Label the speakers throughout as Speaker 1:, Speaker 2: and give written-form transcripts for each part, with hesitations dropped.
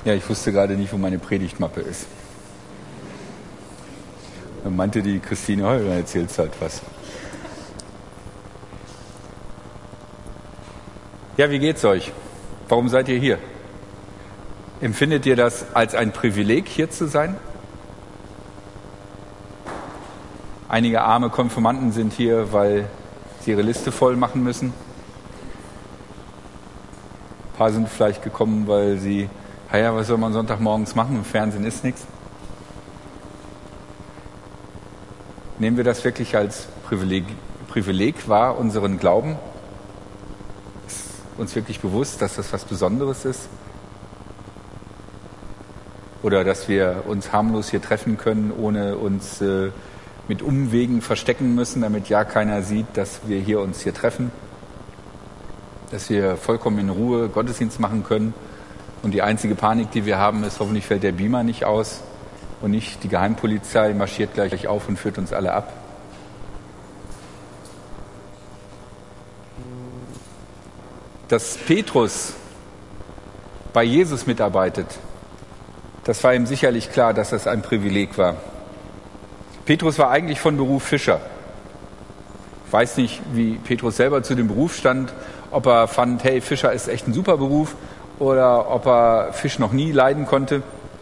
Speaker 1: Ja, ich wusste gerade nicht, wo meine Predigtmappe ist. Dann meinte die Christine, oh, dann erzählst halt was. Ja, wie geht's euch? Warum seid ihr hier? Empfindet ihr das als ein Privileg, hier zu sein? Einige arme Konfirmanden sind hier, weil sie ihre Liste voll machen müssen. Ein paar sind vielleicht gekommen, weil sie, ja, was soll man Sonntagmorgens machen? Im Fernsehen ist nichts. Nehmen wir das wirklich als Privileg wahr, unseren Glauben? Ist uns wirklich bewusst, dass das was Besonderes ist? Oder dass wir uns harmlos hier treffen können, ohne uns mit Umwegen verstecken müssen, damit ja keiner sieht, dass wir hier uns hier treffen? Dass wir vollkommen in Ruhe Gottesdienst machen können. Und die einzige Panik, die wir haben, ist, hoffentlich fällt der Beamer nicht aus und nicht die Geheimpolizei marschiert gleich auf und führt uns alle ab. Dass Petrus bei Jesus mitarbeitet, das war ihm sicherlich klar, dass das ein Privileg war. Petrus war eigentlich von Beruf Fischer. Ich weiß nicht, wie Petrus selber zu dem Beruf stand, ob er fand, hey, Fischer ist echt ein super Beruf, oder ob er Fisch noch nie leiden konnte.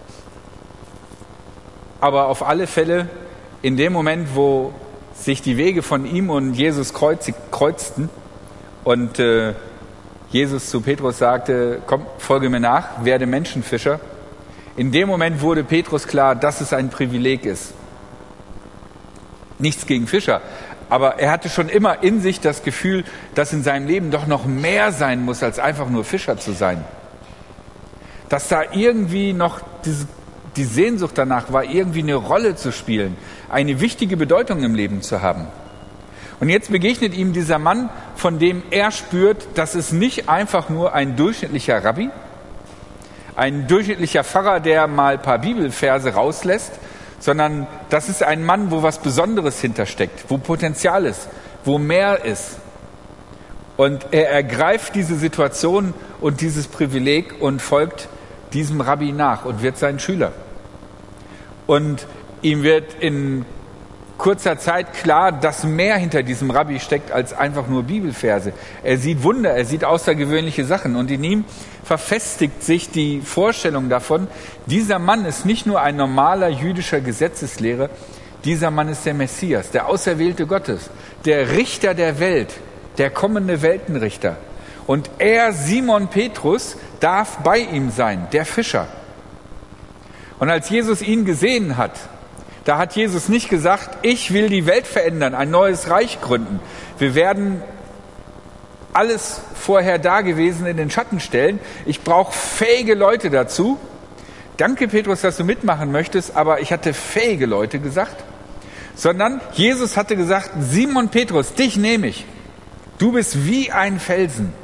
Speaker 1: Aber auf alle Fälle, in dem Moment, wo sich die Wege von ihm und Jesus kreuzten und Jesus zu Petrus sagte, komm, folge mir nach, werde Menschenfischer, in dem Moment wurde Petrus klar, dass es ein Privileg ist. Nichts gegen Fischer, aber er hatte schon immer in sich das Gefühl, dass in seinem Leben doch noch mehr sein muss, als einfach nur Fischer zu sein. Dass da irgendwie noch die Sehnsucht danach war, irgendwie eine Rolle zu spielen, eine wichtige Bedeutung im Leben zu haben. Und jetzt begegnet ihm dieser Mann, von dem er spürt, dass es nicht einfach nur ein durchschnittlicher Rabbi, ein durchschnittlicher Pfarrer, der mal ein paar Bibelverse rauslässt, sondern das ist ein Mann, wo was Besonderes hintersteckt, wo Potenzial ist, wo mehr ist. Und er ergreift diese Situation und dieses Privileg und folgt diesem Rabbi nach und wird sein Schüler. Und ihm wird in kurzer Zeit klar, dass mehr hinter diesem Rabbi steckt als einfach nur Bibelverse. Er sieht Wunder, er sieht außergewöhnliche Sachen und in ihm verfestigt sich die Vorstellung davon, dieser Mann ist nicht nur ein normaler jüdischer Gesetzeslehrer, dieser Mann ist der Messias, der Auserwählte Gottes, der Richter der Welt, der kommende Weltenrichter. Und er, Simon Petrus, darf bei ihm sein, der Fischer. Und als Jesus ihn gesehen hat, da hat Jesus nicht gesagt, ich will die Welt verändern, ein neues Reich gründen. Wir werden alles vorher Dagewesene in den Schatten stellen. Ich brauche fähige Leute dazu. Danke, Petrus, dass du mitmachen möchtest, aber ich hatte fähige Leute gesagt. Sondern Jesus hatte gesagt, Simon Petrus, dich nehme ich. Du bist wie ein Felsen.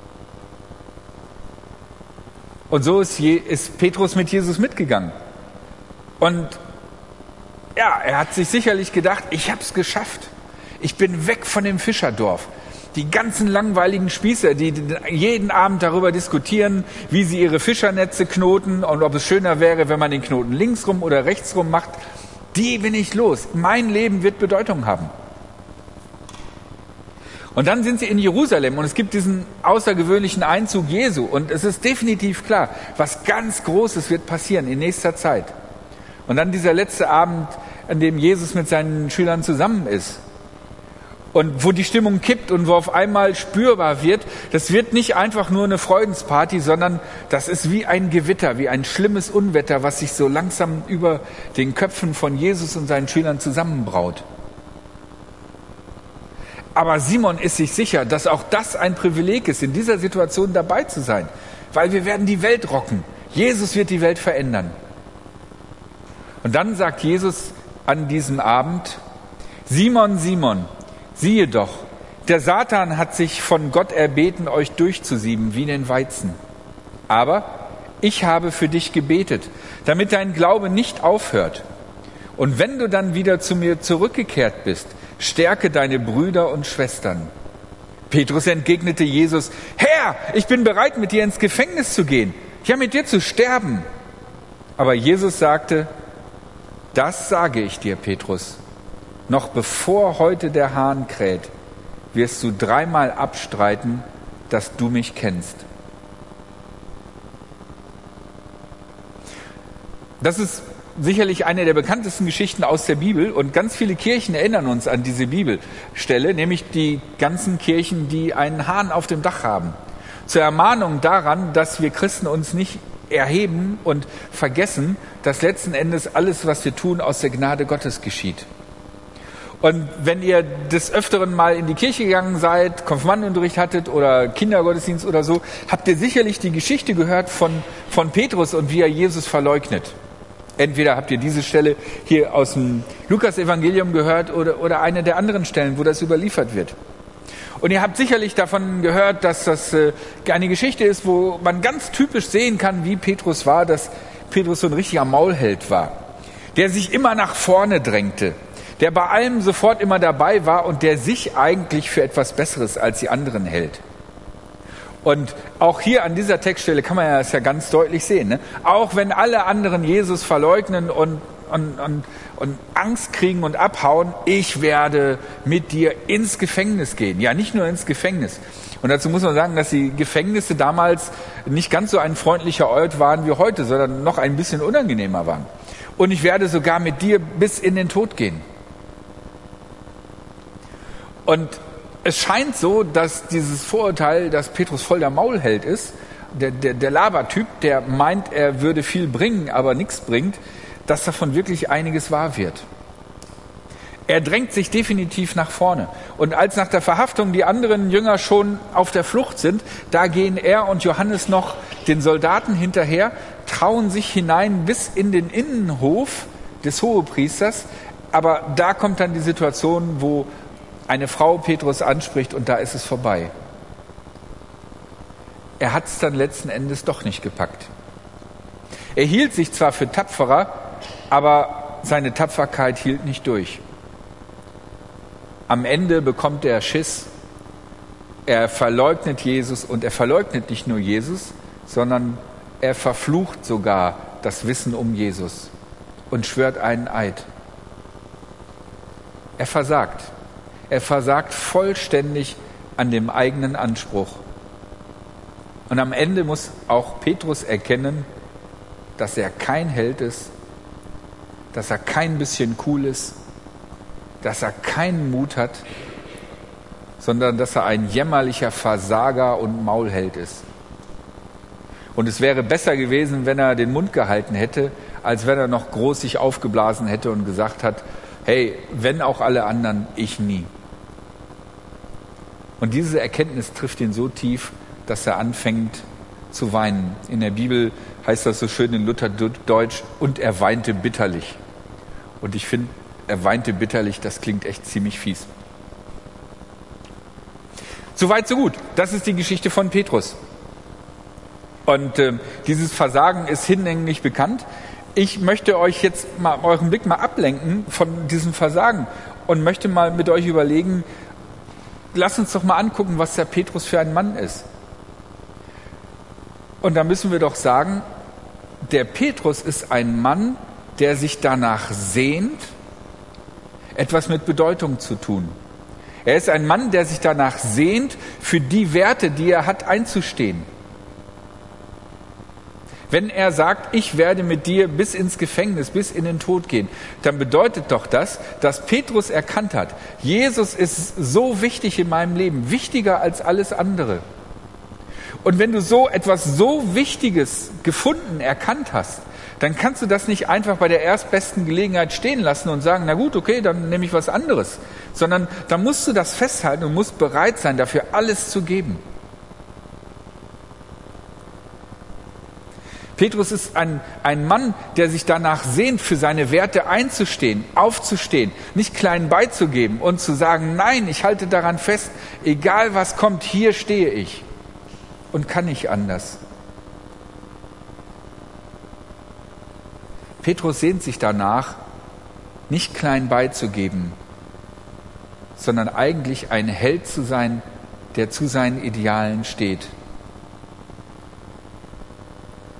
Speaker 1: Und so ist Petrus mit Jesus mitgegangen. Und ja, er hat sich sicherlich gedacht, ich habe es geschafft. Ich bin weg von dem Fischerdorf. Die ganzen langweiligen Spießer, die jeden Abend darüber diskutieren, wie sie ihre Fischernetze knoten und ob es schöner wäre, wenn man den Knoten linksrum oder rechtsrum macht, die bin ich los. Mein Leben wird Bedeutung haben. Und dann sind sie in Jerusalem und es gibt diesen außergewöhnlichen Einzug Jesu und es ist definitiv klar, was ganz Großes wird passieren in nächster Zeit. Und dann dieser letzte Abend, an dem Jesus mit seinen Schülern zusammen ist. Und wo die Stimmung kippt und wo auf einmal spürbar wird, das wird nicht einfach nur eine Freudensparty, sondern das ist wie ein Gewitter, wie ein schlimmes Unwetter, was sich so langsam über den Köpfen von Jesus und seinen Schülern zusammenbraut. Aber Simon ist sich sicher, dass auch das ein Privileg ist, in dieser Situation dabei zu sein. Weil wir werden die Welt rocken. Jesus wird die Welt verändern. Und dann sagt Jesus an diesem Abend, Simon, Simon, siehe doch, der Satan hat sich von Gott erbeten, euch durchzusieben wie den Weizen. Aber ich habe für dich gebetet, damit dein Glaube nicht aufhört. Und wenn du dann wieder zu mir zurückgekehrt bist, stärke deine Brüder und Schwestern. Petrus entgegnete Jesus, Herr, ich bin bereit, mit dir ins Gefängnis zu gehen. ja, mit dir zu sterben. Aber Jesus sagte, das sage ich dir, Petrus, noch bevor heute der Hahn kräht, wirst du 3-mal abstreiten, dass du mich kennst. Das ist sicherlich eine der bekanntesten Geschichten aus der Bibel und ganz viele Kirchen erinnern uns an diese Bibelstelle, nämlich die ganzen Kirchen, die einen Hahn auf dem Dach haben. Zur Ermahnung daran, dass wir Christen uns nicht erheben und vergessen, dass letzten Endes alles, was wir tun, aus der Gnade Gottes geschieht. Und wenn ihr des Öfteren mal in die Kirche gegangen seid, Konfirmandenunterricht hattet oder Kindergottesdienst oder so, habt ihr sicherlich die Geschichte gehört von Petrus und wie er Jesus verleugnet. Entweder habt ihr diese Stelle hier aus dem Lukas-Evangelium gehört oder eine der anderen Stellen, wo das überliefert wird. Und ihr habt sicherlich davon gehört, dass das eine Geschichte ist, wo man ganz typisch sehen kann, wie Petrus war, dass Petrus so ein richtiger Maulheld war, der sich immer nach vorne drängte, der bei allem sofort immer dabei war und der sich eigentlich für etwas Besseres als die anderen hält. Und auch hier an dieser Textstelle kann man ja das ja ganz deutlich sehen. Ne? Auch wenn alle anderen Jesus verleugnen und Angst kriegen und abhauen, ich werde mit dir ins Gefängnis gehen. Ja, nicht nur ins Gefängnis. Und dazu muss man sagen, dass die Gefängnisse damals nicht ganz so ein freundlicher Ort waren wie heute, sondern noch ein bisschen unangenehmer waren. Und ich werde sogar mit dir bis in den Tod gehen. Und es scheint so, dass dieses Vorurteil, dass Petrus voll der Maulheld ist, der Labertyp, der meint, er würde viel bringen, aber nichts bringt, dass davon wirklich einiges wahr wird. Er drängt sich definitiv nach vorne. Und als nach der Verhaftung die anderen Jünger schon auf der Flucht sind, da gehen er und Johannes noch den Soldaten hinterher, trauen sich hinein bis in den Innenhof des Hohepriesters. Aber da kommt dann die Situation, wo eine Frau Petrus anspricht und da ist es vorbei. Er hat es dann letzten Endes doch nicht gepackt. Er hielt sich zwar für tapferer, aber seine Tapferkeit hielt nicht durch. Am Ende bekommt er Schiss. Er verleugnet Jesus und er verleugnet nicht nur Jesus, sondern er verflucht sogar das Wissen um Jesus und schwört einen Eid. Er versagt. Er versagt vollständig an dem eigenen Anspruch. Und am Ende muss auch Petrus erkennen, dass er kein Held ist, dass er kein bisschen cool ist, dass er keinen Mut hat, sondern dass er ein jämmerlicher Versager und Maulheld ist. Und es wäre besser gewesen, wenn er den Mund gehalten hätte, als wenn er noch groß sich aufgeblasen hätte und gesagt hat, hey, wenn auch alle anderen, ich nie. Und diese Erkenntnis trifft ihn so tief, dass er anfängt zu weinen. In der Bibel heißt das so schön in Lutherdeutsch, und er weinte bitterlich. Und ich finde, er weinte bitterlich, das klingt echt ziemlich fies. Soweit, so gut. Das ist die Geschichte von Petrus. Und dieses Versagen ist hinlänglich bekannt. Ich möchte euch jetzt mal euren Blick mal ablenken von diesem Versagen und möchte mal mit euch überlegen, lasst uns doch mal angucken, was der Petrus für ein Mann ist. Und da müssen wir doch sagen, der Petrus ist ein Mann, der sich danach sehnt, etwas mit Bedeutung zu tun. Er ist ein Mann, der sich danach sehnt, für die Werte, die er hat, einzustehen. Wenn er sagt, ich werde mit dir bis ins Gefängnis, bis in den Tod gehen, dann bedeutet doch das, dass Petrus erkannt hat, Jesus ist so wichtig in meinem Leben, wichtiger als alles andere. Und wenn du so etwas so Wichtiges gefunden, erkannt hast, dann kannst du das nicht einfach bei der erstbesten Gelegenheit stehen lassen und sagen, na gut, okay, dann nehme ich was anderes. Sondern dann musst du das festhalten und musst bereit sein, dafür alles zu geben. Petrus ist ein Mann, der sich danach sehnt, für seine Werte einzustehen, aufzustehen, nicht klein beizugeben und zu sagen, nein, ich halte daran fest, egal was kommt, hier stehe ich und kann nicht anders. Petrus sehnt sich danach, nicht klein beizugeben, sondern eigentlich ein Held zu sein, der zu seinen Idealen steht.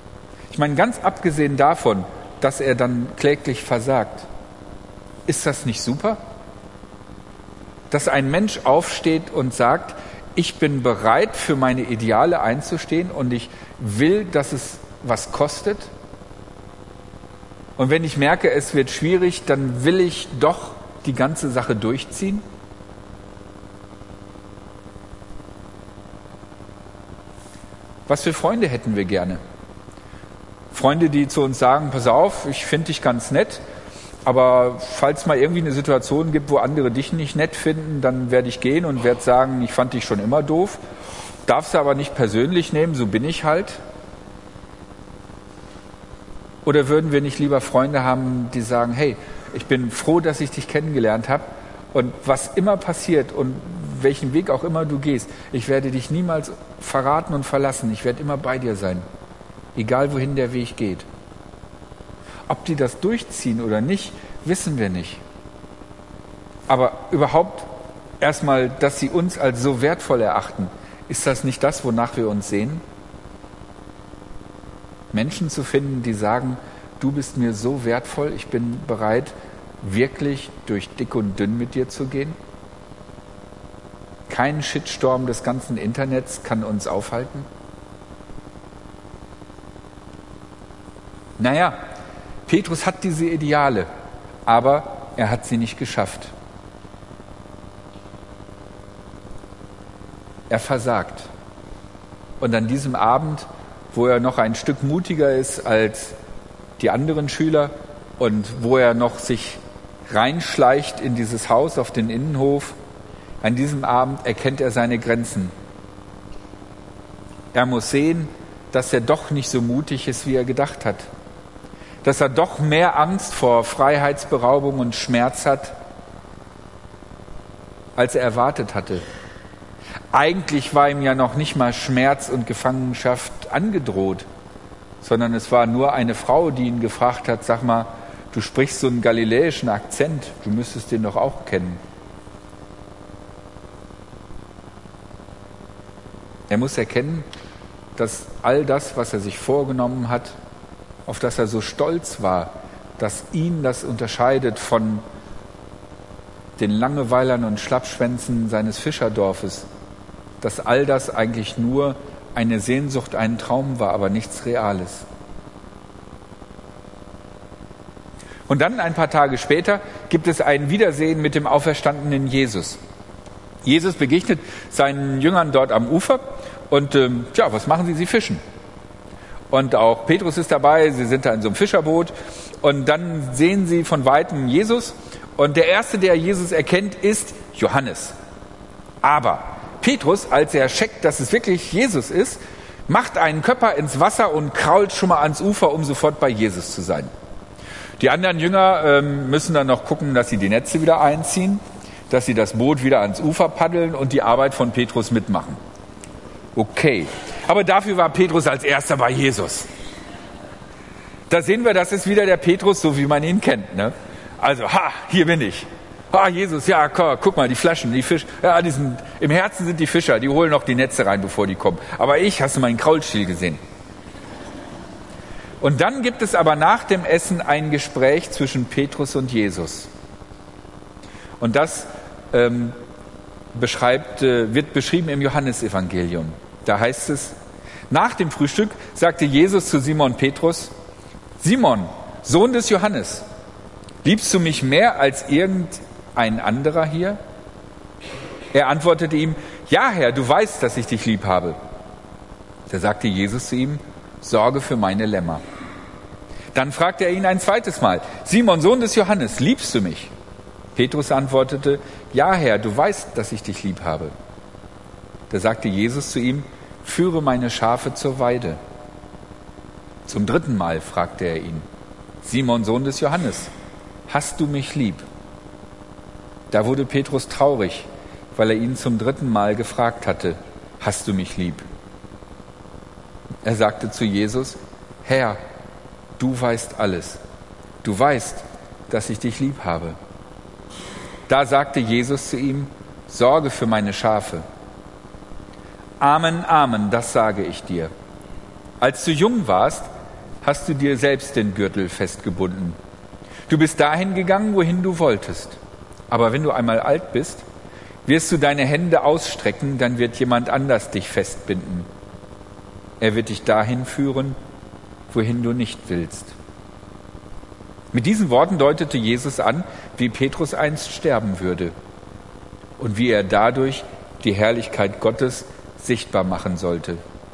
Speaker 1: meine, ganz abgesehen davon, dass er dann kläglich versagt, ist das nicht super? Dass ein Mensch aufsteht und sagt, ich bin bereit, für meine Ideale einzustehen und ich will, dass es was kostet. Und wenn ich merke, es wird schwierig, dann will ich doch die ganze Sache durchziehen. Was für Freunde hätten wir gerne? Freunde, die zu uns sagen, pass auf, ich finde dich ganz nett, aber falls mal irgendwie eine Situation gibt, wo andere dich nicht nett finden, dann werde ich gehen und werde sagen, ich fand dich schon immer doof. Darfst du aber nicht persönlich nehmen, so bin ich halt. Oder würden wir nicht lieber Freunde haben, die sagen, hey, ich bin froh, dass ich dich kennengelernt habe und was immer passiert und welchen Weg auch immer du gehst, ich werde dich niemals verraten und verlassen, ich werde immer bei dir sein, egal wohin der Weg geht. Ob die das durchziehen oder nicht, wissen wir nicht. Aber überhaupt erstmal, dass sie uns als so wertvoll erachten, ist das nicht das, wonach wir uns sehnen? Menschen zu finden, die sagen, du bist mir so wertvoll, ich bin bereit, wirklich durch dick und dünn mit dir zu gehen? Kein Shitstorm des ganzen Internets kann uns aufhalten? Naja, Petrus hat diese Ideale, aber er hat sie nicht geschafft. Er versagt. Und an diesem Abend, wo er noch ein Stück mutiger ist als die anderen Schüler und wo er noch sich reinschleicht in dieses Haus auf den Innenhof, an diesem Abend erkennt er seine Grenzen. Er muss sehen, dass er doch nicht so mutig ist, wie er gedacht hat. Dass er doch mehr Angst vor Freiheitsberaubung und Schmerz hat, als er erwartet hatte. Eigentlich war ihm ja noch nicht mal Schmerz und Gefangenschaft angedroht, sondern es war nur eine Frau, die ihn gefragt hat, sag mal, du sprichst so einen galiläischen Akzent, du müsstest den doch auch kennen. Er muss erkennen, dass all das, was er sich vorgenommen hat, auf das er so stolz war, dass ihn das unterscheidet von den Langeweilern und Schlappschwänzen seines Fischerdorfes, dass all das eigentlich nur eine Sehnsucht, ein Traum war, aber nichts Reales. Und dann ein paar Tage später gibt es ein Wiedersehen mit dem auferstandenen Jesus. Jesus begegnet seinen Jüngern dort am Ufer und was machen sie? Sie fischen. Und auch Petrus ist dabei, sie sind da in so einem Fischerboot und dann sehen sie von Weitem Jesus und der Erste, der Jesus erkennt, ist Johannes. Aber Petrus, als er checkt, dass es wirklich Jesus ist, macht einen Köpper ins Wasser und krault schon mal ans Ufer, um sofort bei Jesus zu sein. Die anderen Jünger müssen dann noch gucken, dass sie die Netze wieder einziehen, dass sie das Boot wieder ans Ufer paddeln und die Arbeit von Petrus mitmachen. Okay, aber dafür war Petrus als erster bei Jesus. Da sehen wir, das ist wieder der Petrus, so wie man ihn kennt. Ne? Also, hier bin ich. Jesus, ja, guck mal, die Flaschen, die Fische. Ja, im Herzen sind die Fischer, die holen noch die Netze rein, bevor die kommen. Aber hast du meinen Kraulstiel gesehen? Und dann gibt es aber nach dem Essen ein Gespräch zwischen Petrus und Jesus. Und das wird beschrieben im Johannesevangelium. Da heißt es, nach dem Frühstück sagte Jesus zu Simon Petrus, Simon, Sohn des Johannes, liebst du mich mehr als irgendein anderer hier? Er antwortete ihm, ja Herr, du weißt, dass ich dich lieb habe. Da sagte Jesus zu ihm, sorge für meine Lämmer. Dann fragte er ihn ein zweites Mal, Simon, Sohn des Johannes, liebst du mich? Petrus antwortete, ja Herr, du weißt, dass ich dich lieb habe. Da sagte Jesus zu ihm, führe meine Schafe zur Weide. Zum dritten Mal fragte er ihn, Simon, Sohn des Johannes, hast du mich lieb? Da wurde Petrus traurig, weil er ihn zum dritten Mal gefragt hatte, hast du mich lieb? Er sagte zu Jesus, Herr, du weißt alles. Du weißt, dass ich dich lieb habe. Da sagte Jesus zu ihm, sorge für meine Schafe. Amen, Amen, das sage ich dir. Als du jung warst, hast du dir selbst den Gürtel festgebunden. Du bist dahin gegangen, wohin du wolltest. Aber wenn du einmal alt bist, wirst du deine Hände ausstrecken, dann wird jemand anders dich festbinden. Er wird dich dahin führen, wohin du nicht willst. Mit diesen Worten deutete Jesus an, wie Petrus einst sterben würde und wie er dadurch die Herrlichkeit Gottes sichtbar machen sollte.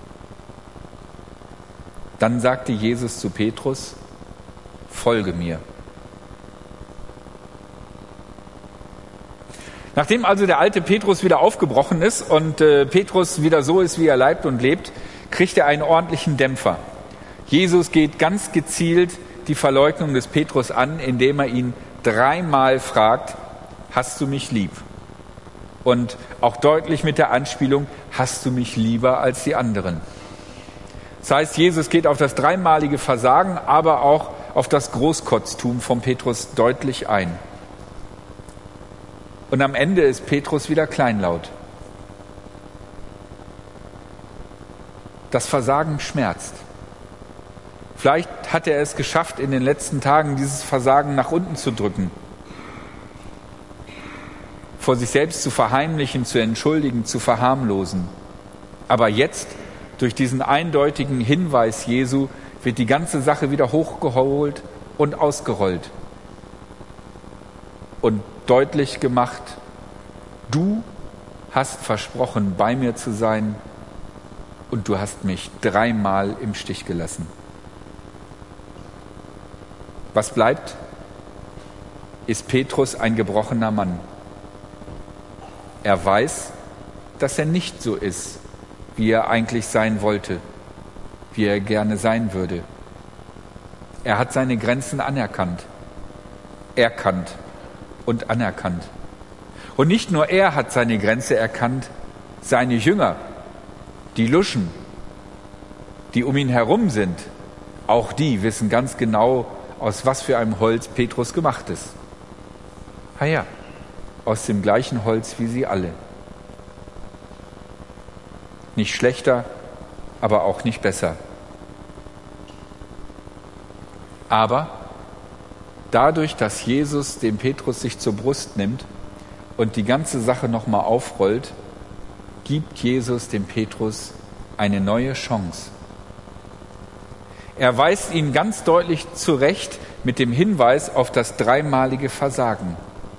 Speaker 1: Dann sagte Jesus zu Petrus: Folge mir. Nachdem also der alte Petrus wieder aufgebrochen ist und Petrus wieder so ist, wie er leibt und lebt, kriegt er einen ordentlichen Dämpfer. Jesus geht ganz gezielt die Verleugnung des Petrus an, indem er ihn 3-mal fragt: Hast du mich lieb? Und auch deutlich mit der Anspielung: Hast du mich lieber als die anderen? Das heißt, Jesus geht auf das 3-malige Versagen, aber auch auf das Großkotztum von Petrus deutlich ein. Und am Ende ist Petrus wieder kleinlaut. Das Versagen schmerzt. Vielleicht hat er es geschafft, in den letzten Tagen dieses Versagen nach unten zu drücken, vor sich selbst zu verheimlichen, zu entschuldigen, zu verharmlosen. Aber jetzt, durch diesen eindeutigen Hinweis Jesu, wird die ganze Sache wieder hochgeholt und ausgerollt und deutlich gemacht: Du hast versprochen, bei mir zu sein, und du hast mich 3-mal im Stich gelassen. Was bleibt? Ist Petrus ein gebrochener Mann. Er weiß, dass er nicht so ist, wie er eigentlich sein wollte, wie er gerne sein würde. Er hat seine Grenzen anerkannt, erkannt und anerkannt. Und nicht nur er hat seine Grenze erkannt, seine Jünger, die Luschen, die um ihn herum sind, auch die wissen ganz genau, aus was für einem Holz Petrus gemacht ist. Ah ja, aus dem gleichen Holz wie sie alle. Nicht schlechter, aber auch nicht besser. Aber dadurch, dass Jesus den Petrus sich zur Brust nimmt und die ganze Sache nochmal aufrollt, gibt Jesus dem Petrus eine neue Chance. Er weist ihn ganz deutlich zurecht mit dem Hinweis auf das 3-malige Versagen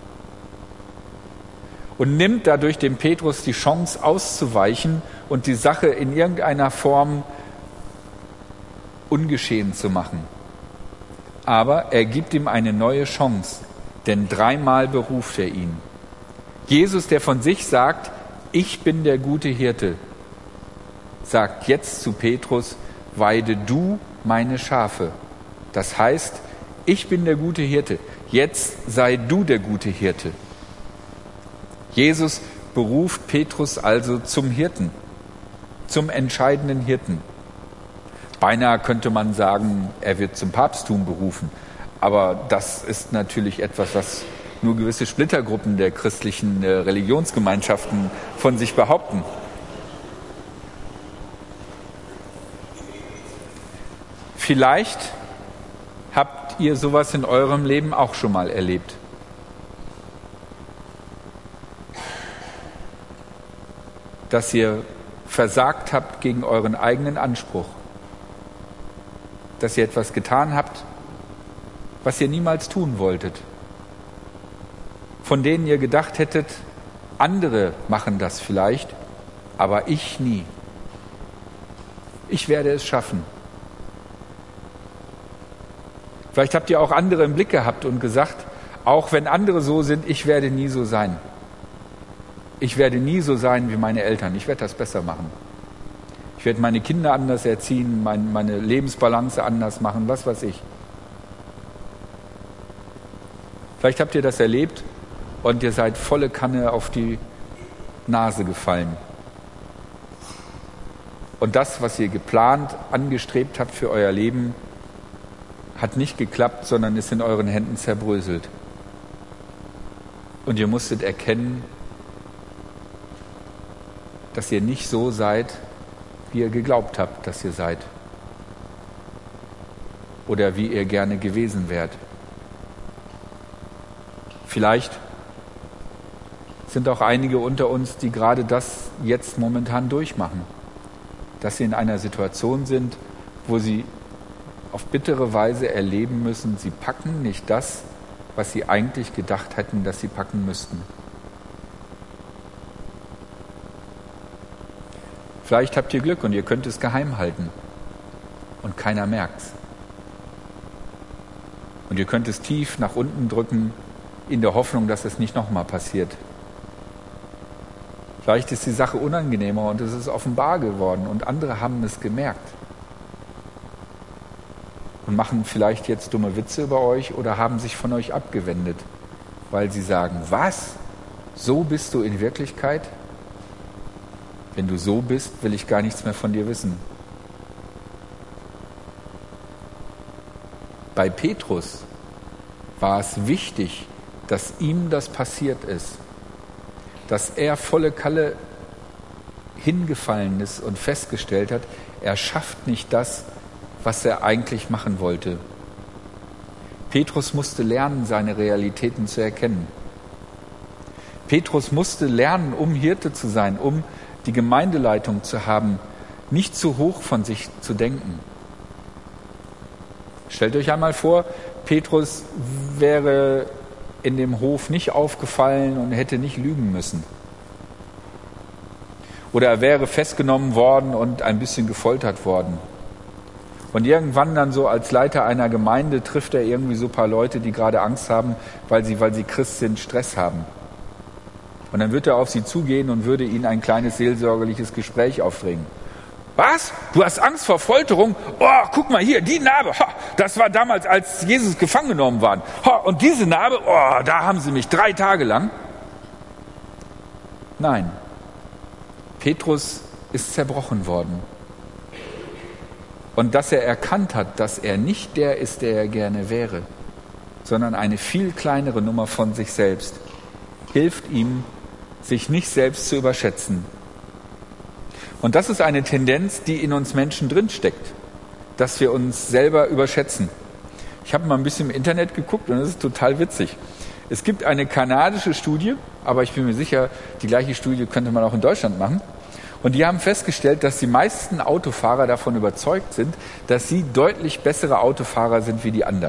Speaker 1: und nimmt dadurch dem Petrus die Chance auszuweichen und die Sache in irgendeiner Form ungeschehen zu machen. Aber er gibt ihm eine neue Chance, denn 3-mal beruft er ihn. Jesus, der von sich sagt: Ich bin der gute Hirte, sagt jetzt zu Petrus: Weide du meine Schafe. Das heißt, ich bin der gute Hirte, jetzt sei du der gute Hirte. Jesus beruft Petrus also zum Hirten, zum entscheidenden Hirten. Beinahe könnte man sagen, er wird zum Papsttum berufen. Aber das ist natürlich etwas, was nur gewisse Splittergruppen der christlichen Religionsgemeinschaften von sich behaupten. Vielleicht habt ihr sowas in eurem Leben auch schon mal erlebt. Dass ihr versagt habt gegen euren eigenen Anspruch. Dass ihr etwas getan habt, was ihr niemals tun wolltet. Von denen ihr gedacht hättet, andere machen das vielleicht, aber ich nie. Ich werde es schaffen. Vielleicht habt ihr auch andere im Blick gehabt und gesagt, auch wenn andere so sind, ich werde nie so sein. Ich werde nie so sein wie meine Eltern. Ich werde das besser machen. Ich werde meine Kinder anders erziehen, meine Lebensbalance anders machen, was weiß ich. Vielleicht habt ihr das erlebt und ihr seid volle Kanne auf die Nase gefallen. Und das, was ihr geplant, angestrebt habt für euer Leben, hat nicht geklappt, sondern ist in euren Händen zerbröselt. Und ihr musstet erkennen, dass ihr nicht so seid, wie ihr geglaubt habt, dass ihr seid. oder wie ihr gerne gewesen wärt. Vielleicht sind auch einige unter uns, die gerade das jetzt momentan durchmachen, dass sie in einer Situation sind, wo sie auf bittere Weise erleben müssen, sie packen nicht das, was sie eigentlich gedacht hätten, dass sie packen müssten. Vielleicht habt ihr Glück und ihr könnt es geheim halten und keiner merkt's. Und ihr könnt es tief nach unten drücken, in der Hoffnung, dass es nicht nochmal passiert. Vielleicht ist die Sache unangenehmer und es ist offenbar geworden und andere haben es gemerkt und machen vielleicht jetzt dumme Witze über euch oder haben sich von euch abgewendet, weil sie sagen, was? So bist du in Wirklichkeit? Wenn du so bist, will ich gar nichts mehr von dir wissen. Bei Petrus war es wichtig, dass ihm das passiert ist, dass er volle Kalle hingefallen ist und festgestellt hat, er schafft nicht das, was er eigentlich machen wollte. Petrus musste lernen, seine Realitäten zu erkennen. Petrus musste lernen, um Hirte zu sein, um die Gemeindeleitung zu haben, nicht zu hoch von sich zu denken. Stellt euch einmal vor, Petrus wäre in dem Hof nicht aufgefallen und hätte nicht lügen müssen. Oder er wäre festgenommen worden und ein bisschen gefoltert worden. Und irgendwann dann so als Leiter einer Gemeinde trifft er irgendwie so ein paar Leute, die gerade Angst haben, weil sie Christ sind, Stress haben. Und dann wird er auf sie zugehen und würde ihnen ein kleines seelsorgerliches Gespräch aufdrängen. Was? Du hast Angst vor Folterung? Oh, guck mal hier, die Narbe. Ha, das war damals, als Jesus gefangen genommen war. Ha, und diese Narbe, oh, da haben sie mich 3 Tage lang. Nein, Petrus ist zerbrochen worden. Und dass er erkannt hat, dass er nicht der ist, der er gerne wäre, sondern eine viel kleinere Nummer von sich selbst, hilft ihm, sich nicht selbst zu überschätzen. Und das ist eine Tendenz, die in uns Menschen drinsteckt, dass wir uns selber überschätzen. Ich habe mal ein bisschen im Internet geguckt und das ist total witzig. Es gibt eine kanadische Studie, aber ich bin mir sicher, die gleiche Studie könnte man auch in Deutschland machen. Und die haben festgestellt, dass die meisten Autofahrer davon überzeugt sind, dass sie deutlich bessere Autofahrer sind wie die anderen.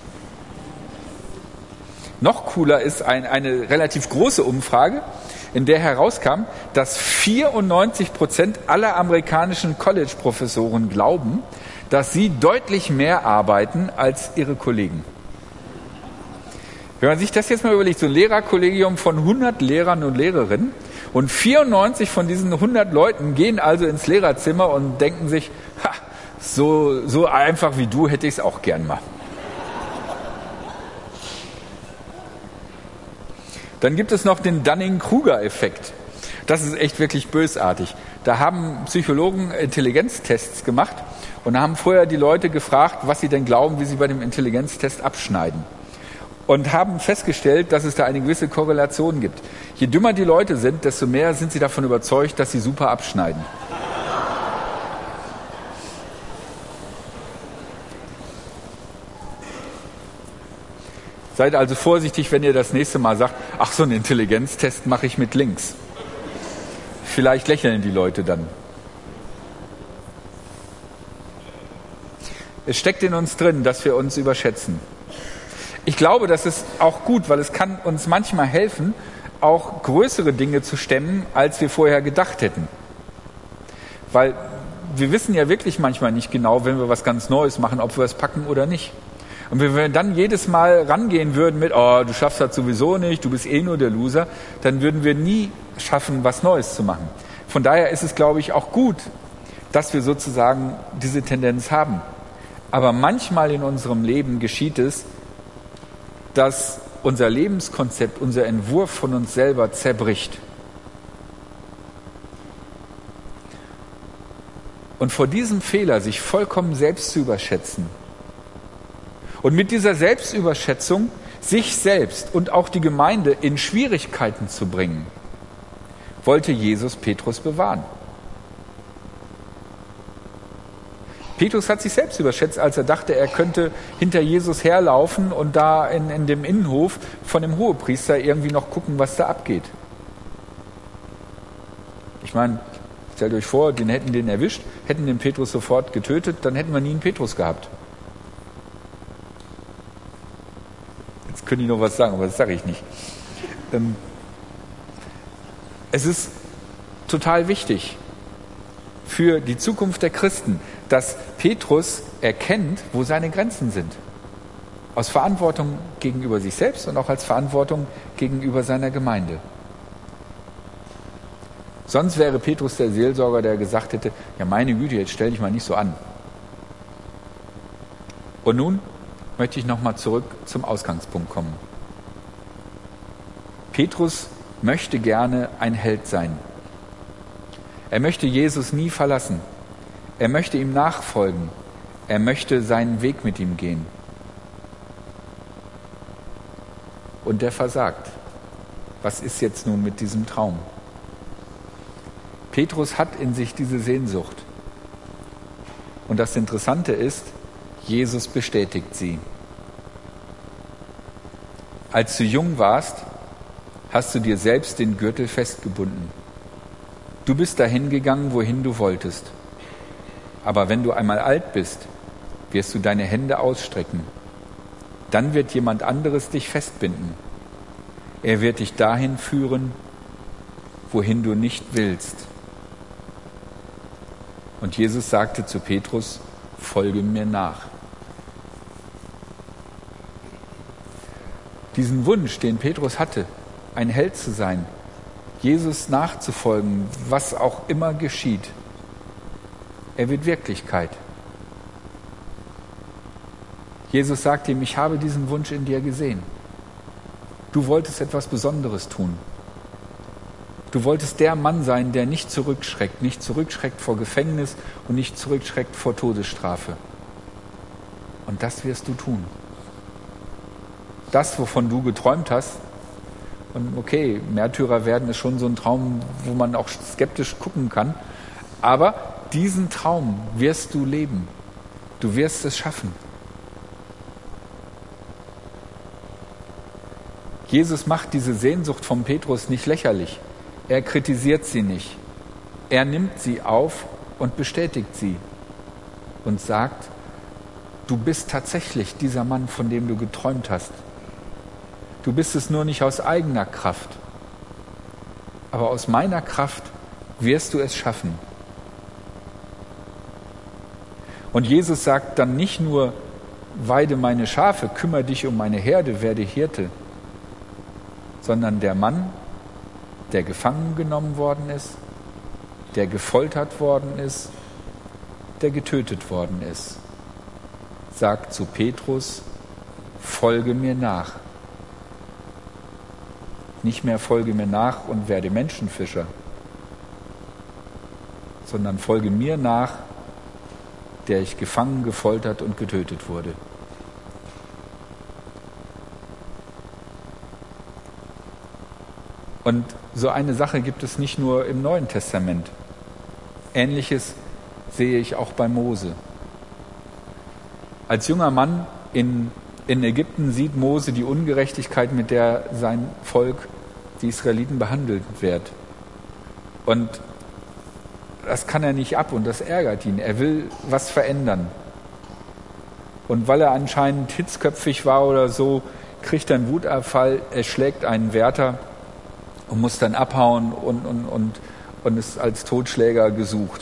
Speaker 1: Noch cooler ist eine relativ große Umfrage, in der herauskam, dass 94% aller amerikanischen College-Professoren glauben, dass sie deutlich mehr arbeiten als ihre Kollegen. Wenn man sich das jetzt mal überlegt, so ein Lehrerkollegium von 100 Lehrern und Lehrerinnen und 94 von diesen 100 Leuten gehen also ins Lehrerzimmer und denken sich, ha, so einfach wie du hätte ich es auch gern mal. Dann gibt es noch den Dunning-Kruger-Effekt. Das ist echt wirklich bösartig. Da haben Psychologen Intelligenztests gemacht und haben vorher die Leute gefragt, was sie denn glauben, wie sie bei dem Intelligenztest abschneiden. Und haben festgestellt, dass es da eine gewisse Korrelation gibt. Je dümmer die Leute sind, desto mehr sind sie davon überzeugt, dass sie super abschneiden. Seid also vorsichtig, wenn ihr das nächste Mal sagt, ach, so einen Intelligenztest mache ich mit links. Vielleicht lächeln die Leute dann. Es steckt in uns drin, dass wir uns überschätzen. Ich glaube, das ist auch gut, weil es kann uns manchmal helfen, auch größere Dinge zu stemmen, als wir vorher gedacht hätten. Weil wir wissen ja wirklich manchmal nicht genau, wenn wir was ganz Neues machen, ob wir es packen oder nicht. Und wenn wir dann jedes Mal rangehen würden mit, oh, du schaffst das sowieso nicht, du bist eh nur der Loser, dann würden wir nie schaffen, was Neues zu machen. Von daher ist es, glaube ich, auch gut, dass wir sozusagen diese Tendenz haben. Aber manchmal in unserem Leben geschieht es, dass unser Lebenskonzept, unser Entwurf von uns selber zerbricht. Und vor diesem Fehler, sich vollkommen selbst zu überschätzen und mit dieser Selbstüberschätzung sich selbst und auch die Gemeinde in Schwierigkeiten zu bringen, wollte Jesus Petrus bewahren. Petrus hat sich selbst überschätzt, als er dachte, er könnte hinter Jesus herlaufen und da in dem Innenhof von dem Hohepriester irgendwie noch gucken, was da abgeht. Ich meine, stellt euch vor, den hätten den erwischt, hätten den Petrus sofort getötet, dann hätten wir nie einen Petrus gehabt. Jetzt könnte ich noch was sagen, aber das sage ich nicht. Es ist total wichtig für die Zukunft der Christen, dass Petrus erkennt, wo seine Grenzen sind. Aus Verantwortung gegenüber sich selbst und auch als Verantwortung gegenüber seiner Gemeinde. Sonst wäre Petrus der Seelsorger, der gesagt hätte, ja meine Güte, jetzt stell dich mal nicht so an. Und nun möchte ich nochmal zurück zum Ausgangspunkt kommen. Petrus möchte gerne ein Held sein. Er möchte Jesus nie verlassen. Er möchte ihm nachfolgen. Er möchte seinen Weg mit ihm gehen. Und der versagt. Was ist jetzt nun mit diesem Traum? Petrus hat in sich diese Sehnsucht. Und das Interessante ist, Jesus bestätigt sie. Als du jung warst, hast du dir selbst den Gürtel festgebunden. Du bist dahin gegangen, wohin du wolltest. Aber wenn du einmal alt bist, wirst du deine Hände ausstrecken. Dann wird jemand anderes dich festbinden. Er wird dich dahin führen, wohin du nicht willst. Und Jesus sagte zu Petrus, folge mir nach. Diesen Wunsch, den Petrus hatte, ein Held zu sein, Jesus nachzufolgen, was auch immer geschieht, er wird Wirklichkeit. Jesus sagt ihm, ich habe diesen Wunsch in dir gesehen. Du wolltest etwas Besonderes tun. Du wolltest der Mann sein, der nicht zurückschreckt vor Gefängnis und nicht zurückschreckt vor Todesstrafe. Und das wirst du tun. Das, wovon du geträumt hast, und okay, Märtyrer werden ist schon so ein Traum, wo man auch skeptisch gucken kann, aber diesen Traum wirst du leben. Du wirst es schaffen. Jesus macht diese Sehnsucht von Petrus nicht lächerlich. Er kritisiert sie nicht. Er nimmt sie auf und bestätigt sie und sagt, du bist tatsächlich dieser Mann, von dem du geträumt hast. Du bist es nur nicht aus eigener Kraft. Aber aus meiner Kraft wirst du es schaffen. Und Jesus sagt dann nicht nur, weide meine Schafe, kümmere dich um meine Herde, werde Hirte, sondern der Mann, der gefangen genommen worden ist, der gefoltert worden ist, der getötet worden ist, sagt zu Petrus, folge mir nach. Nicht mehr folge mir nach und werde Menschenfischer, sondern folge mir nach, der ich gefangen, gefoltert und getötet wurde. Und so eine Sache gibt es nicht nur im Neuen Testament. Ähnliches sehe ich auch bei Mose. Als junger Mann in Ägypten sieht Mose die Ungerechtigkeit, mit der sein Volk, die Israeliten, behandelt wird. Und das kann er nicht ab und das ärgert ihn. Er will was verändern. Und weil er anscheinend hitzköpfig war oder so, kriegt er einen Wutanfall, er schlägt einen Wärter und muss dann abhauen und ist als Totschläger gesucht.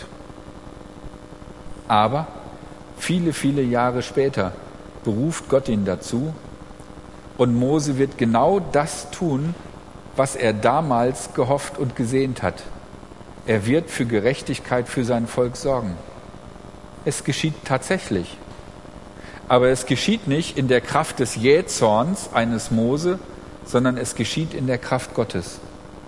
Speaker 1: Aber viele, viele Jahre später beruft Gott ihn dazu und Mose wird genau das tun, was er damals gehofft und gesehnt hat. Er wird für Gerechtigkeit für sein Volk sorgen. Es geschieht tatsächlich. Aber es geschieht nicht in der Kraft des Jähzorns eines Mose, sondern es geschieht in der Kraft Gottes.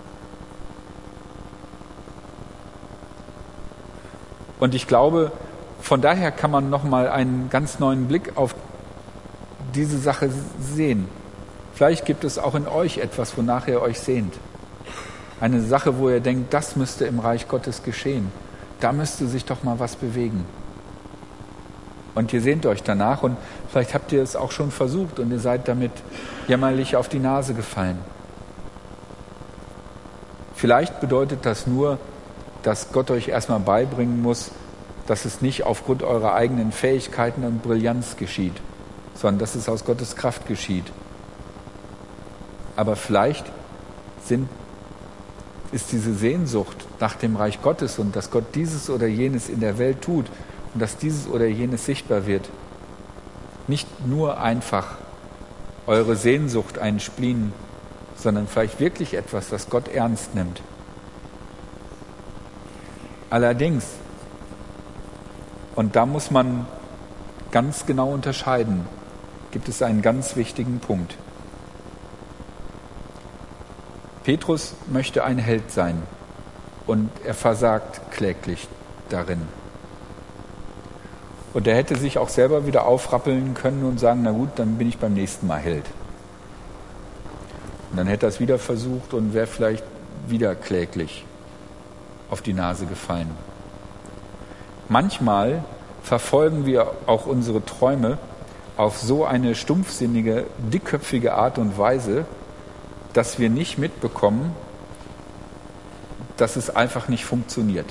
Speaker 1: Und ich glaube, von daher kann man nochmal einen ganz neuen Blick auf diese Sache sehen. Vielleicht gibt es auch in euch etwas, wonach ihr euch sehnt. Eine Sache, wo ihr denkt, das müsste im Reich Gottes geschehen. Da müsste sich doch mal was bewegen. Und ihr sehnt euch danach und vielleicht habt ihr es auch schon versucht und ihr seid damit jämmerlich auf die Nase gefallen. Vielleicht bedeutet das nur, dass Gott euch erstmal beibringen muss, dass es nicht aufgrund eurer eigenen Fähigkeiten und Brillanz geschieht, sondern dass es aus Gottes Kraft geschieht. Aber vielleicht ist diese Sehnsucht nach dem Reich Gottes und dass Gott dieses oder jenes in der Welt tut und dass dieses oder jenes sichtbar wird, nicht nur einfach eure Sehnsucht, ein Spleen, sondern vielleicht wirklich etwas, das Gott ernst nimmt. Allerdings, und da muss man ganz genau unterscheiden, gibt es einen ganz wichtigen Punkt. Petrus möchte ein Held sein und er versagt kläglich darin. Und er hätte sich auch selber wieder aufrappeln können und sagen, na gut, dann bin ich beim nächsten Mal Held. Und dann hätte er es wieder versucht und wäre vielleicht wieder kläglich auf die Nase gefallen. Manchmal verfolgen wir auch unsere Träume auf so eine stumpfsinnige, dickköpfige Art und Weise, dass wir nicht mitbekommen, dass es einfach nicht funktioniert.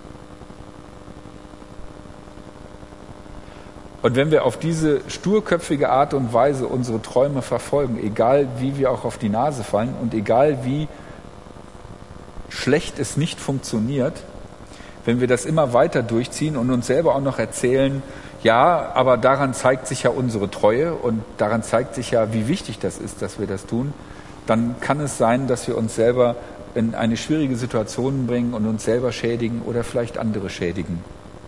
Speaker 1: Und wenn wir auf diese sturköpfige Art und Weise unsere Träume verfolgen, egal wie wir auch auf die Nase fallen und egal wie schlecht es nicht funktioniert, wenn wir das immer weiter durchziehen und uns selber auch noch erzählen, ja, aber daran zeigt sich ja unsere Treue und daran zeigt sich ja, wie wichtig das ist, dass wir das tun, dann kann es sein, dass wir uns selber in eine schwierige Situation bringen und uns selber schädigen oder vielleicht andere schädigen.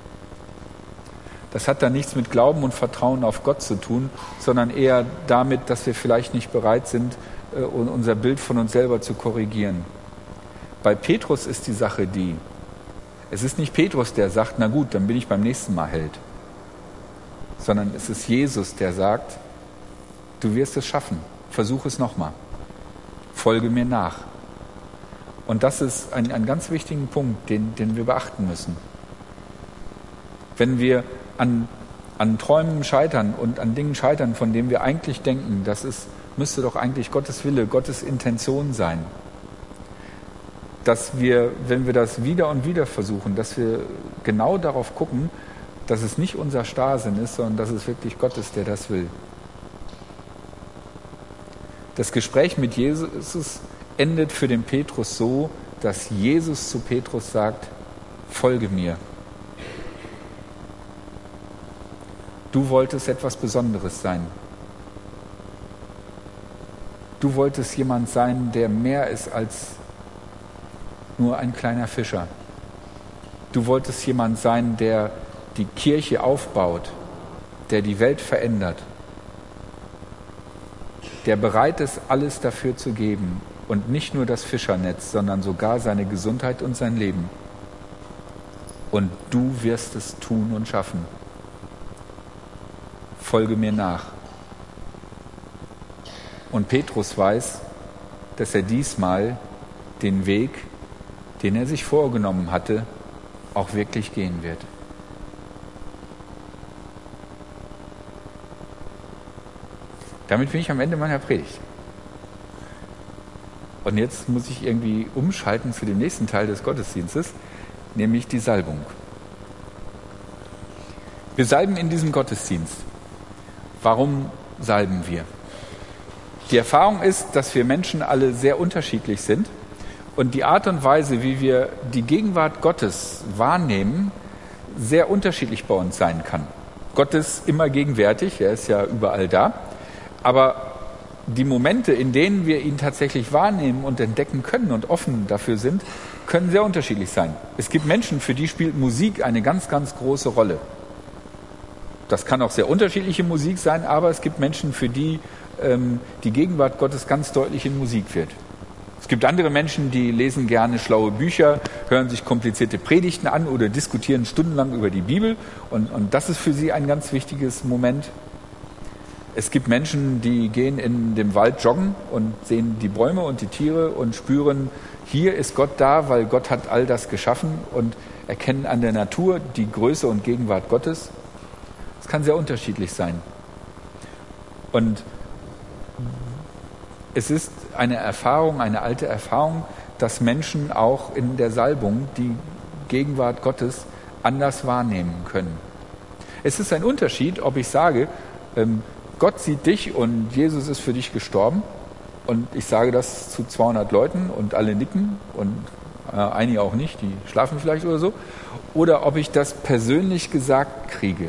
Speaker 1: Das hat dann nichts mit Glauben und Vertrauen auf Gott zu tun, sondern eher damit, dass wir vielleicht nicht bereit sind, unser Bild von uns selber zu korrigieren. Bei Petrus ist die Sache die, es ist nicht Petrus, der sagt, na gut, dann bin ich beim nächsten Mal Held, sondern es ist Jesus, der sagt, du wirst es schaffen, versuch es nochmal, folge mir nach. Und das ist ein ganz wichtiger Punkt, den wir beachten müssen. Wenn wir an Träumen scheitern und an Dingen scheitern, von denen wir eigentlich denken, müsste doch eigentlich Gottes Wille, Gottes Intention sein. Dass wir, wenn wir das wieder und wieder versuchen, dass wir genau darauf gucken, dass es nicht unser Starrsinn ist, sondern dass es wirklich Gott ist, der das will. Das Gespräch mit Jesus endet für den Petrus so, dass Jesus zu Petrus sagt, folge mir. Du wolltest etwas Besonderes sein. Du wolltest jemand sein, der mehr ist als nur ein kleiner Fischer. Du wolltest jemand sein, der die Kirche aufbaut, der die Welt verändert, der bereit ist, alles dafür zu geben und nicht nur das Fischernetz, sondern sogar seine Gesundheit und sein Leben. Und du wirst es tun und schaffen. Folge mir nach. Und Petrus weiß, dass er diesmal den Weg, den er sich vorgenommen hatte, auch wirklich gehen wird. Damit bin ich am Ende meiner Predigt. Und jetzt muss ich irgendwie umschalten zu dem nächsten Teil des Gottesdienstes, nämlich die Salbung. Wir salben in diesem Gottesdienst. Warum salben wir? Die Erfahrung ist, dass wir Menschen alle sehr unterschiedlich sind und die Art und Weise, wie wir die Gegenwart Gottes wahrnehmen, sehr unterschiedlich bei uns sein kann. Gott ist immer gegenwärtig, er ist ja überall da, aber die Momente, in denen wir ihn tatsächlich wahrnehmen und entdecken können und offen dafür sind, können sehr unterschiedlich sein. Es gibt Menschen, für die spielt Musik eine ganz, ganz große Rolle. Das kann auch sehr unterschiedliche Musik sein, aber es gibt Menschen, für die die Gegenwart Gottes ganz deutlich in Musik wird. Es gibt andere Menschen, die lesen gerne schlaue Bücher, hören sich komplizierte Predigten an oder diskutieren stundenlang über die Bibel und das ist für sie ein ganz wichtiges Moment. Es gibt Menschen, die gehen in dem Wald joggen und sehen die Bäume und die Tiere und spüren, hier ist Gott da, weil Gott hat all das geschaffen und erkennen an der Natur die Größe und Gegenwart Gottes. Es kann sehr unterschiedlich sein. Und es ist eine Erfahrung, eine alte Erfahrung, dass Menschen auch in der Salbung die Gegenwart Gottes anders wahrnehmen können. Es ist ein Unterschied, ob ich sage, Gott sieht dich und Jesus ist für dich gestorben, und ich sage das zu 200 Leuten und alle nicken und einige auch nicht, die schlafen vielleicht oder so, oder ob ich das persönlich gesagt kriege.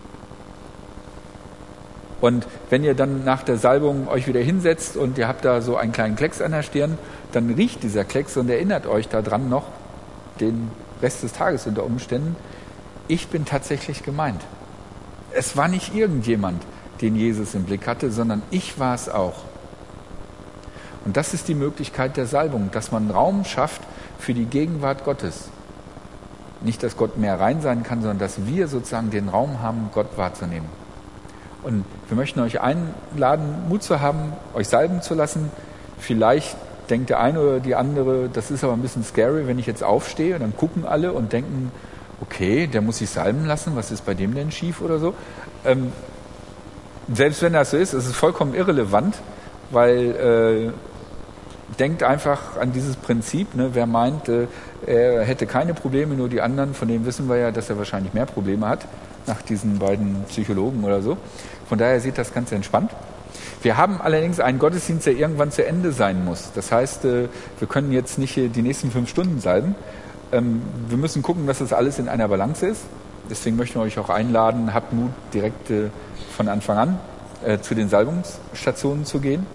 Speaker 1: Und wenn ihr dann nach der Salbung euch wieder hinsetzt und ihr habt da so einen kleinen Klecks an der Stirn, dann riecht dieser Klecks und erinnert euch daran noch den Rest des Tages unter Umständen, ich bin tatsächlich gemeint. Es war nicht irgendjemand, den Jesus im Blick hatte, sondern ich war es auch. Und das ist die Möglichkeit der Salbung, dass man Raum schafft für die Gegenwart Gottes. Nicht, dass Gott mehr rein sein kann, sondern dass wir sozusagen den Raum haben, Gott wahrzunehmen. Und wir möchten euch einladen, Mut zu haben, euch salben zu lassen. Vielleicht denkt der eine oder die andere, das ist aber ein bisschen scary, wenn ich jetzt aufstehe, und dann gucken alle und denken, okay, der muss sich salben lassen, was ist bei dem denn schief oder so. Selbst wenn das so ist, ist es vollkommen irrelevant, weil denkt einfach an dieses Prinzip, ne? Wer meint, er hätte keine Probleme, nur die anderen, von dem wissen wir ja, dass er wahrscheinlich mehr Probleme hat, nach diesen beiden Psychologen oder so. Von daher sieht das ganz entspannt. Wir haben allerdings einen Gottesdienst, der irgendwann zu Ende sein muss. Das heißt, wir können jetzt nicht die nächsten 5 Stunden salben. Wir müssen gucken, dass das alles in einer Balance ist. Deswegen möchten wir euch auch einladen, habt Mut, direkt von Anfang an zu den Salbungsstationen zu gehen.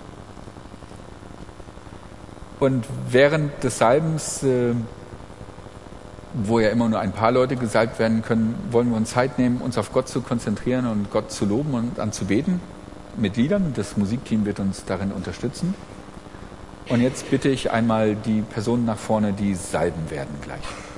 Speaker 1: Und während des Salbens, wo ja immer nur ein paar Leute gesalbt werden können, wollen wir uns Zeit nehmen, uns auf Gott zu konzentrieren und Gott zu loben und anzubeten mit Liedern. Das Musikteam wird uns darin unterstützen. Und jetzt bitte ich einmal die Personen nach vorne, die salben werden gleich.